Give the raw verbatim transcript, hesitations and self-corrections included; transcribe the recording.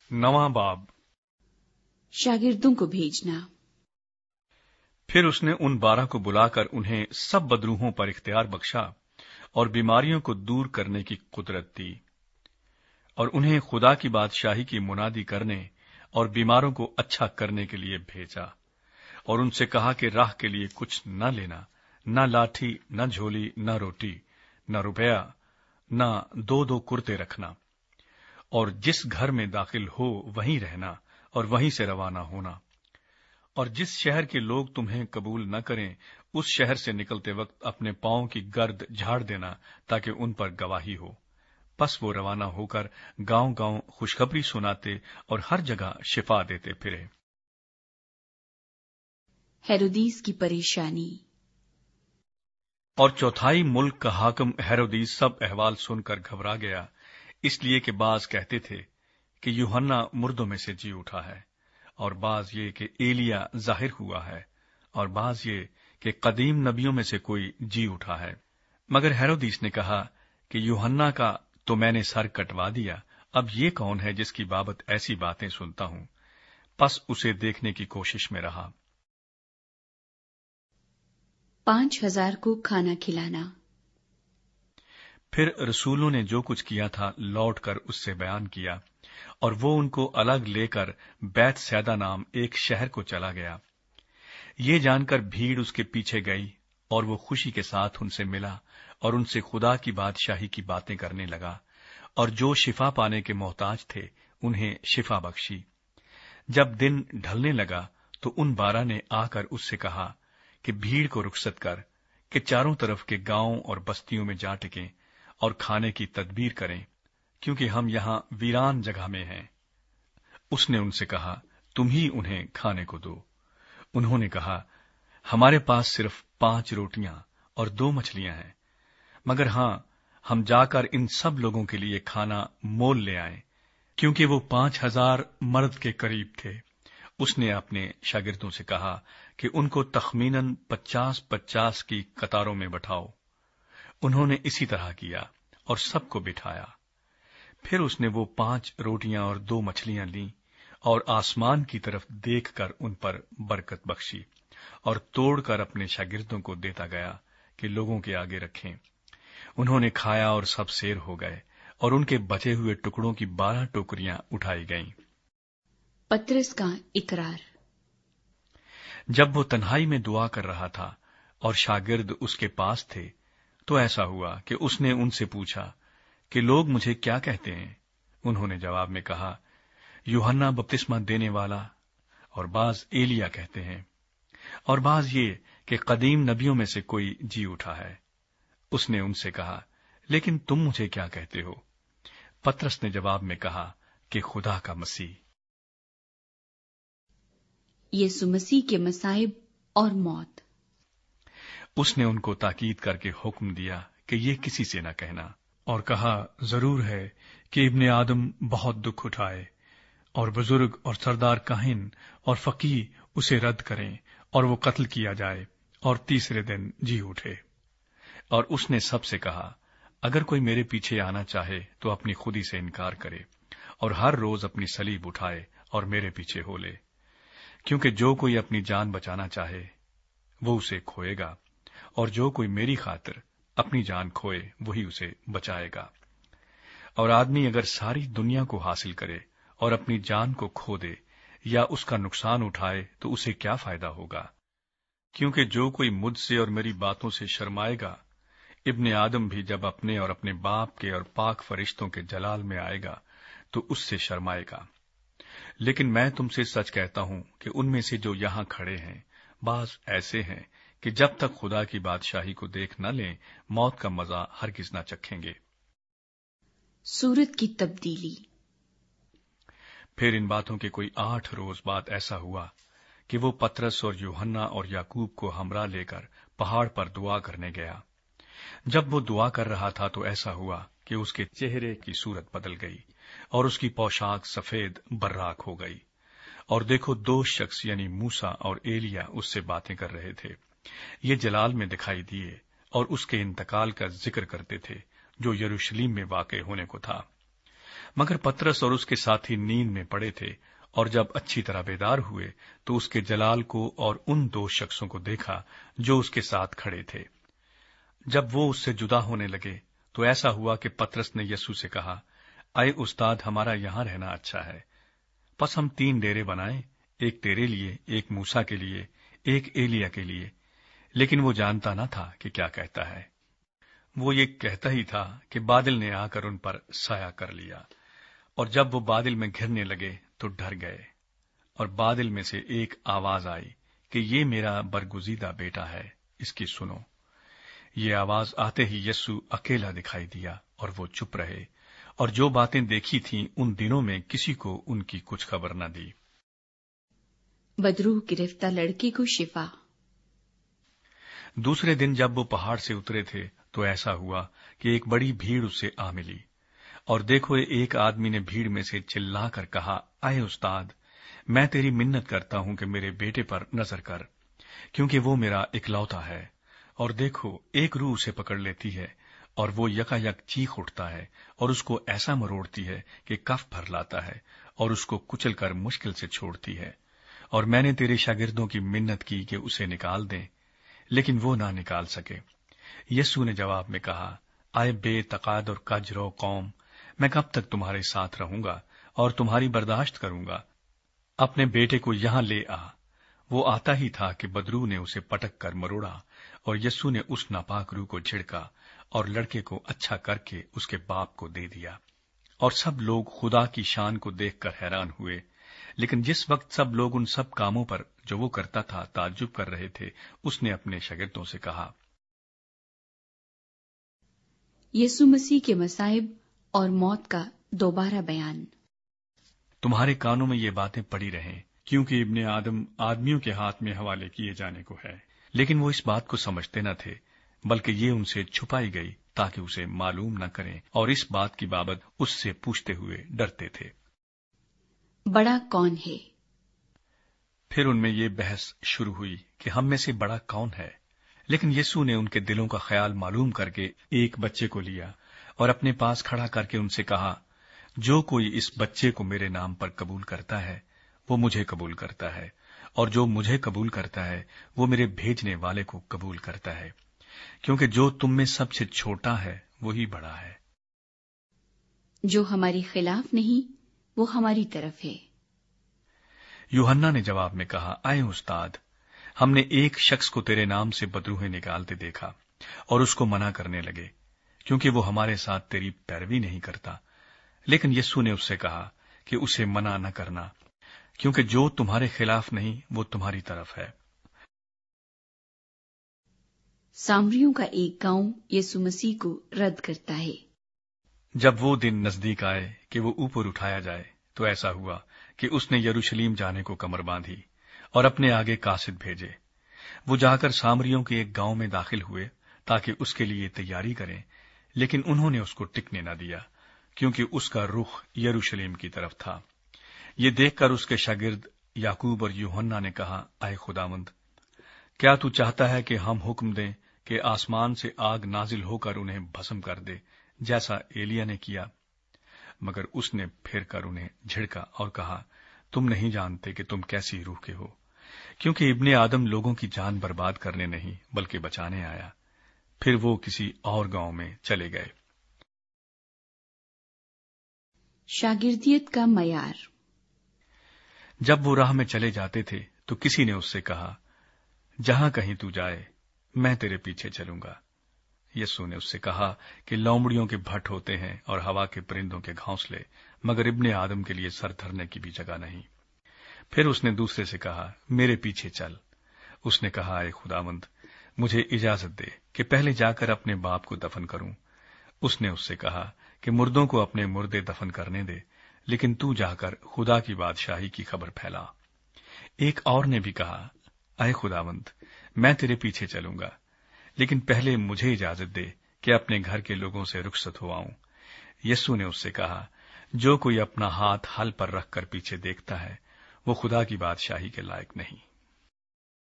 नवां बाब। शागिर्दों को भेजना। फिर उसने उन बारह को बुलाकर उन्हें सब बदरूहों पर इख्तियार बख्शा और बीमारियों को दूर करने की कुदरत दी, और उन्हें खुदा की बादशाही की मुनादी करने और बीमारों को अच्छा करने के लिए भेजा, और उनसे कहा कि राह के लिए कुछ न लेना, न लाठी, न झोली, न रोटी, न रुपया, न दो दो कुर्ते रखना, और जिस घर में दाखिल हो वहीं रहना और वहीं से रवाना होना, और जिस शहर के लोग तुम्हें कबूल न करें उस शहर से निकलते वक्त अपने पांव की गर्द झाड़ देना ताकि उन पर गवाही हो। बस वो रवाना होकर गांव-गांव खुशखबरी सुनाते और हर जगह शिफा देते फिरे। हेरोदीस की परेशानी। और चौथाई मुल्क का हाकिम हेरोदीस सब अहवाल सुनकर घबरा गया, इसलिए कि बाज कहते थे कि यूहन्ना मुर्दों में से जी उठा है, और बाज ये कि एलिया जाहिर हुआ है, और बाज ये कि कदीम नबियों में से कोई जी उठा है। मगर हेरोदीस ने कहा कि यूहन्ना का तो मैंने सर कटवा दिया, अब ये कौन है जिसकी बाबत ऐसी बातें सुनता हूं? बस उसे देखने की कोशिश में रहा। पांच हजार को खाना खिलाना। फिर रसूलों ने जो कुछ किया था लौटकर उससे बयान किया, और वो उनको अलग लेकर बैत सैदा नाम एक शहर को चला गया। ये जानकर भीड़ उसके पीछे गई, और वो खुशी के साथ उनसे मिला और उनसे खुदा की बादशाही की बातें करने लगा, और जो शिफा पाने के मोहताज थे उन्हें शिफा बख्शी। जब दिन ढलने लगा तो उन बारह ने आकर उससे कहा कि भीड़ को रुखसत कर कि चारों तरफ के गांवों और बस्तियों में जा टिकें और खाने की तदबीर करें, क्योंकि हम यहां वीरान जगह में हैं। उसने उनसे कहा, तुम ही उन्हें खाने को दो। उन्होंने कहा, हमारे पास सिर्फ पांच रोटियां और दो मछलियां हैं, मगर हां, हम जाकर इन सब लोगों के लिए खाना मोल ले आए, क्योंकि वो पांच हजार मर्द के करीब थे। उसने अपने शागिर्दों से कहा कि उनको तखमीनन पचास पचास की कतारों में बैठाओ। उन्होंने इसी तरह किया और सबको बिठाया। फिर उसने वो पांच रोटियां और दो मछलियां लीं और आसमान की तरफ देखकर उन पर बरकत बख्शी और तोड़कर अपने शागिर्दों को देता गया कि लोगों के आगे रखें। उन्होंने खाया और सब सेर हो गए, और उनके बचे हुए टुकड़ों की बारह टोकरियां उठाई गईं। पतरस का इकरार। जब वो तन्हाई में दुआ कर रहा था और शागिर्द उसके पास थे, तो ऐसा हुआ कि उसने उनसे पूछा कि लोग मुझे क्या कहते हैं? उन्होंने जवाब में कहा, यूहन्ना बपतिस्मा देने वाला, और बाज एलिया कहते हैं, और बाज ये कि कदीम नबियों में से कोई जी उठा है। उसने उनसे कहा, लेकिन तुम मुझे क्या कहते हो? पतरस ने जवाब में कहा कि खुदा का मसीह। यीशु मसीह के मसाइब और मौत। उसने उनको ताकीद करके हुक्म दिया कि ये किसी से न कहना, और कहा, जरूर है कि इब्ने आदम बहुत दुख उठाए, और बुजुर्ग और सरदार काहिन और फकीह उसे रद्द करें, और वो कत्ल किया जाए और तीसरे दिन जी उठे। और उसने सबसे कहा, अगर कोई मेरे पीछे आना चाहे तो अपनी खुदी से इनकार करे और हर रोज अपनी सलीब उठाए और मेरे पीछे हो ले, क्योंकि जो कोई अपनी जान बचाना चाहे वो उसे खोएगा, और जो कोई मेरी खातिर अपनी जान खोए वही उसे बचाएगा। और आदमी अगर सारी दुनिया को हासिल करे और अपनी जान को खो दे या उसका नुकसान उठाए तो उसे क्या फायदा होगा? क्योंकि जो कोई मुझसे और मेरी बातों से शर्माएगा, इब्ने आदम भी जब अपने और अपने बाप के और पाक फरिश्तों के जलाल में आएगा तो उससे शर्माएगा। लेकिन मैं तुमसे सच कहता हूं कि उनमें से जो यहां खड़े हैं, बाज ऐसे हैं कि जब तक खुदा की बादशाही को देख न लें, मौत का मजा हरगिज न चखेंगे। सूरत की तब्दीली। फिर इन बातों के कोई आठ रोज बाद ऐसा हुआ कि वो पतरस और यूहन्ना और याकूब को हमरा लेकर पहाड़ पर दुआ करने गया। जब वो दुआ कर रहा था तो ऐसा हुआ कि उसके चेहरे की सूरत बदल गई और उसकी पोशाक सफेद बर्राक हो गई। और देखो, दो शख्स यानी मूसा और एलिया उससे बातें कर रहे थे। ये जलाल में दिखाई दिए और उसके इंतकाल का जिक्र करते थे जो यरूशलेम में वाक़ई होने को था। मगर पतरस और उसके साथी नींद में पड़े थे, और जब अच्छी तरह बेदार हुए तो उसके जलाल को और उन दो शख्सों को देखा जो उसके साथ खड़े थे। जब वो उससे जुदा होने लगे तो ऐसा हुआ कि पतरस ने यीशु से कहा, आए उस्ताद, हमारा यहां रहना अच्छा है। बस हम तीन डेरे बनाएं, एक तेरे लिए, एक मूसा के लिए, एक एलिया के लिए। लेकिन वो जानता न था कि क्या कहता है। वो ये कहता ही था कि बादल ने आकर उन पर साया कर लिया, और जब वो बादल में घिरने लगे तो डर गए। और बादल में से एक आवाज आई कि ये मेरा बरगुजीदा बेटा है, इसकी सुनो। ये आवाज आते ही यीशु अकेला दिखाई दिया और वो चुप रहे, और जो बातें देखी थीं उन दिनों में किसी को उनकी कुछ खबर न दी। बदरूह गिरफ्तार लड़के को शिफा। दूसरे दिन जब वो पहाड़ से उतरे थे तो ऐसा हुआ कि एक बड़ी भीड़ उससे आ मिली, और देखो एक आदमी ने भीड़ में से चिल्लाकर कहा, आए उस्ताद, मैं तेरी मिन्नत करता हूं कि मेरे बेटे पर नजर कर, क्योंकि वो मेरा इकलौता है। और देखो एक रूह उसे पकड़ लेती है, और वो यकायक चीख उठता है और उसको ऐसा मरोड़ती है कि कफ भर लाता है, और उसको कुचल कर मुश्किल से छोड़ती है। और मैंने तेरे शागिर्दों की मिन्नत की कि उसे निकाल दें, लेकिन वो ना निकाल सके। यीशु ने जवाब में कहा, आए बेतकाद और कजरो कौम, मैं कब तक तुम्हारे साथ रहूंगा और तुम्हारी बर्दाश्त करूंगा। अपने बेटे को यहां ले आ। वो आता ही था कि बदरू ने उसे पटक कर मरोड़ा, और यीशु ने उस नापाक रूह को झिड़का और लड़के को अच्छा करके उसके बाप को दे दिया। और सब लोग खुदा की शान को देखकर हैरान हुए। लेकिन जिस वक्त सब लोग उन सब कामों पर जो वो करता था ताज्जुब कर रहे थे, उसने अपने शागिर्दों से कहा, यीशु मसीह के मसाइब और मौत का दोबारा बयान। तुम्हारे कानों में ये बातें पड़ी रहें, क्योंकि इब्ने आदम आदमियों के हाथ में हवाले किए जाने को है। लेकिन वो इस बात को समझते न थे, बल्कि ये उनसे छुपाई गई ताकि उसे मालूम न करें, और इस बात की बाबत उससे पूछते हुए डरते थे। बड़ा कौन है? फिर उनमें ये बहस शुरू हुई कि हम में से बड़ा कौन है। लेकिन यीशु ने उनके दिलों का ख्याल मालूम करके एक बच्चे को लिया और अपने पास खड़ा करके उनसे कहा, जो कोई इस बच्चे को मेरे नाम पर कबूल करता है वो मुझे कबूल करता है, और जो मुझे कबूल करता है वो मेरे भेजने वाले को कबूल करता है, क्योंकि जो तुम में सबसे छोटा है वही बड़ा है। जो हमारी खिलाफ नहीं वो हमारी तरफ है। यूहन्ना ने जवाब में कहा, आए उस्ताद, हमने एक शख्स को तेरे नाम से बदरूहें निकालते देखा और उसको मना करने लगे, क्योंकि वो हमारे साथ तेरी पैरवी नहीं करता। लेकिन यीशु ने उससे कहा कि उसे मना न करना, क्योंकि जो तुम्हारे खिलाफ नहीं वो तुम्हारी तरफ है। सामरियों का एक गांव यीशु मसीह को रद्द करता है। जब वो दिन नजदीक आए कि वो ऊपर उठाया जाए, तो ऐसा हुआ कि उसने यरूशलेम जाने को कमर बांधी और अपने आगे कासिद भेजे। वो जाकर सामरियों के एक गांव में दाखिल हुए ताकि उसके लिए तैयारी करें, लेकिन उन्होंने उसको टिकने न दिया, क्योंकि उसका रुख यरूशलेम की तरफ था। ये देखकर उसके शागिर्द याकूब और यूहन्ना ने कहा, आए खुदावंद, क्या तू चाहता है कि हम हुक्म दें कि आसमान से आग नाजिल होकर उन्हें भस्म कर दे, जैसा एलिया ने किया? मगर उसने फिर कर उन्हें झिड़का और कहा, तुम नहीं जानते कि तुम कैसी रूह के हो, क्योंकि इब्ने आदम लोगों की जान बर्बाद करने नहीं बल्कि बचाने आया। फिर वो किसी और गांव में चले गए। शागिर्दियत का मयार। जब वो राह में चले जाते थे तो किसी ने उससे कहा, जहां कहीं तू जाए मैं तेरे पीछे चलूंगा। यीशु ने उससे कहा कि लोमड़ियों के भट्ट होते हैं और हवा के परिंदों के घोंसले, मगर इब्ने आदम के लिए सर धरने की भी जगह नहीं। फिर उसने दूसरे से कहा, मेरे पीछे चल। उसने कहा, ए खुदावंद, मुझे इजाजत दे कि पहले जाकर अपने बाप को दफन करूं। उसने उससे कहा कि मुर्दों को अपने मुर्दे दफन करने दे, लेकिन तू जाकर खुदा की बादशाही की खबर फैला। एक और ने भी कहा, अय खुदावंद, मैं तेरे पीछे चलूंगा, लेकिन पहले मुझे इजाजत दे कि अपने घर के लोगों से रुखसत हो आऊं। यीशु ने उससे कहा, जो कोई अपना हाथ हल पर रखकर पीछे देखता है वो खुदा की बादशाही के लायक नहीं।